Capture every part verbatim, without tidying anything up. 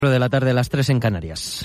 de la tarde, a las tres en Canarias.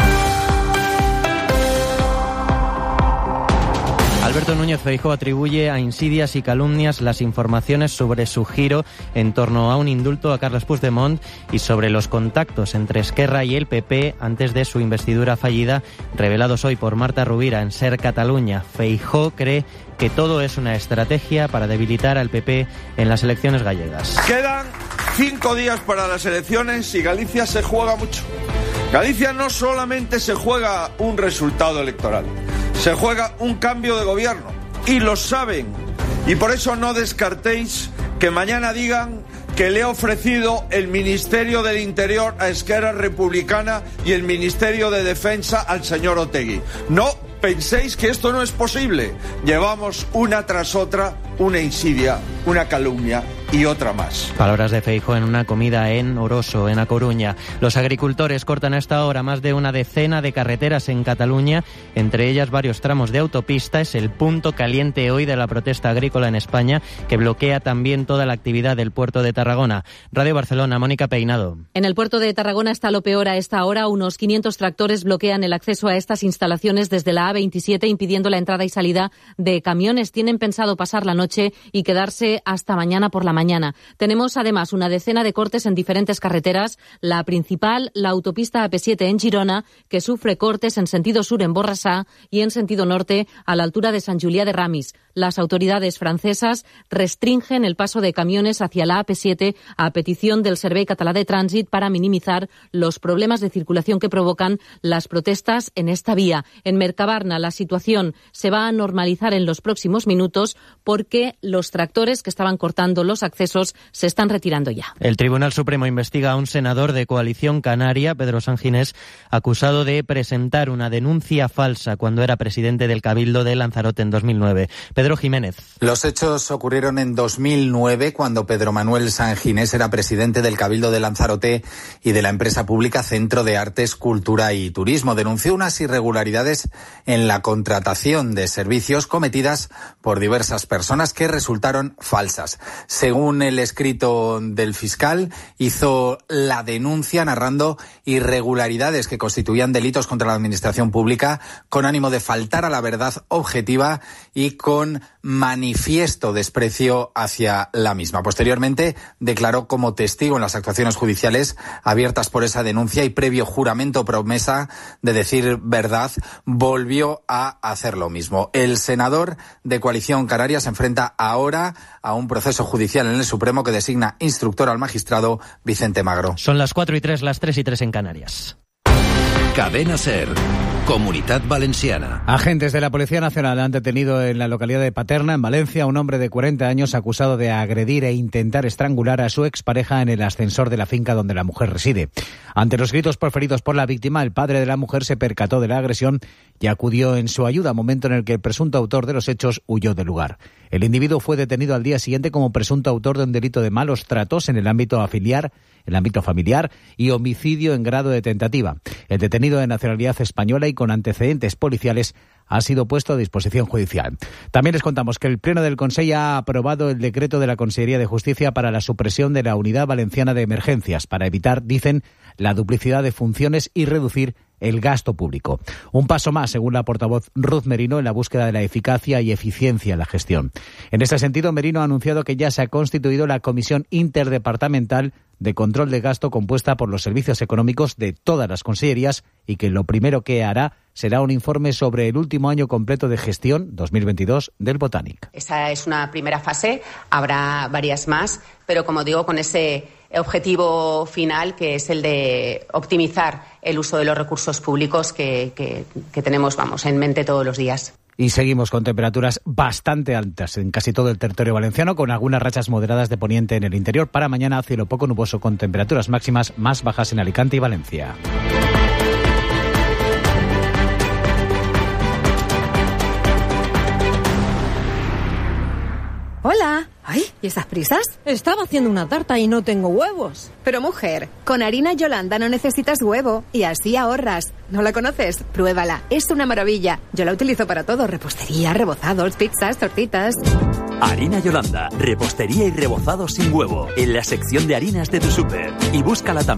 Alberto Núñez Feijóo atribuye a insidias y calumnias las informaciones sobre su giro en torno a un indulto a Carles Puigdemont y sobre los contactos entre Esquerra y el P P antes de su investidura fallida, revelados hoy por Marta Rovira en Ser Cataluña. Feijóo cree que todo es una estrategia para debilitar al P P en las elecciones gallegas. Quedan cinco días para las elecciones y Galicia se juega mucho. Galicia no solamente se juega un resultado electoral, se juega un cambio de gobierno y lo saben. Y por eso no descartéis que mañana digan que le he ofrecido el Ministerio del Interior a Esquerra Republicana y el Ministerio de Defensa al señor Otegi. No penséis que esto no es posible. Llevamos una tras otra una insidia, una calumnia y otra más. Palabras de Feijóo en una comida en Oroso, en A Coruña. Los agricultores cortan a esta hora más de una decena de carreteras en Cataluña, entre ellas varios tramos de autopista. Es el punto caliente hoy de la protesta agrícola en España, que bloquea también toda la actividad del puerto de Tarragona. Radio Barcelona, Mónica Peinado. En el puerto de Tarragona está lo peor a esta hora. Unos quinientos tractores bloquean el acceso a estas instalaciones desde la A veintisiete, impidiendo la entrada y salida de camiones. Tienen pensado pasar la noche y quedarse hasta mañana por la mañana. Tenemos además una decena de cortes en diferentes carreteras. La principal, la autopista A P siete en Girona, que sufre cortes en sentido sur en Borrassà y en sentido norte a la altura de Sant Julià de Ramis. Las autoridades francesas restringen el paso de camiones hacia la A P siete a petición del Servei Català de Trànsit para minimizar los problemas de circulación que provocan las protestas en esta vía. En Mercabarna la situación se va a normalizar en los próximos minutos porque los tractores que estaban cortando los accesos se están retirando ya. El Tribunal Supremo investiga a un senador de Coalición Canaria, Pedro Sanginés, acusado de presentar una denuncia falsa cuando era presidente del Cabildo de Lanzarote en dos mil nueve. Pedro Jiménez. Los hechos ocurrieron en dos mil nueve, cuando Pedro Manuel Sanginés era presidente del Cabildo de Lanzarote y de la empresa pública Centro de Artes, Cultura y Turismo. Denunció unas irregularidades en la contratación de servicios cometidas por diversas personas que resultaron falsas. Según el escrito del fiscal, hizo la denuncia narrando irregularidades que constituían delitos contra la administración pública con ánimo de faltar a la verdad objetiva y con manifiesto desprecio hacia la misma. Posteriormente declaró como testigo en las actuaciones judiciales abiertas por esa denuncia y previo juramento o promesa de decir verdad, volvió a hacer lo mismo. El senador de Coalición Canaria se enfrenta ahora a un proceso judicial en el Supremo que designa instructor al magistrado Vicente Magro. Son las cuatro y tres, las tres y tres en Canarias. Cadena Ser. Comunitat Valenciana. Agentes de la Policía Nacional han detenido en la localidad de Paterna, en Valencia, a un hombre de cuarenta años acusado de agredir e intentar estrangular a su expareja en el ascensor de la finca donde la mujer reside. Ante los gritos proferidos por la víctima, el padre de la mujer se percató de la agresión y acudió en su ayuda, momento en el que el presunto autor de los hechos huyó del lugar. El individuo fue detenido al día siguiente como presunto autor de un delito de malos tratos en el ámbito afiliar, el ámbito familiar y homicidio en grado de tentativa. El detenido de nacionalidad española y con antecedentes policiales ha sido puesto a disposición judicial. También les contamos que el Pleno del Consejo ha aprobado el decreto de la Consellería de Justicia para la supresión de la Unidad Valenciana de Emergencias, para evitar, dicen, la duplicidad de funciones y reducir el gasto público. Un paso más, según la portavoz Ruth Merino, en la búsqueda de la eficacia y eficiencia en la gestión. En este sentido, Merino ha anunciado que ya se ha constituido la Comisión Interdepartamental de Control de Gasto, compuesta por los servicios económicos de todas las consellerías, y que lo primero que hará será un informe sobre el último año completo de gestión dos mil veintidós del Botanic. Esa es una primera fase, habrá varias más, pero como digo, con ese objetivo final que es el de optimizar el uso de los recursos públicos que, que, que tenemos, vamos, en mente todos los días. Y seguimos con temperaturas bastante altas en casi todo el territorio valenciano, con algunas rachas moderadas de poniente en el interior. Para mañana, cielo poco nuboso con temperaturas máximas más bajas en Alicante y Valencia. Hola. Ay, ¿y esas prisas? Estaba haciendo una tarta y no tengo huevos. Pero mujer, con harina Yolanda no necesitas huevo y así ahorras. ¿No la conoces? Pruébala, es una maravilla. Yo la utilizo para todo, repostería, rebozados, pizzas, tortitas. Harina Yolanda, repostería y rebozados sin huevo, en la sección de harinas de tu súper. Y búscala también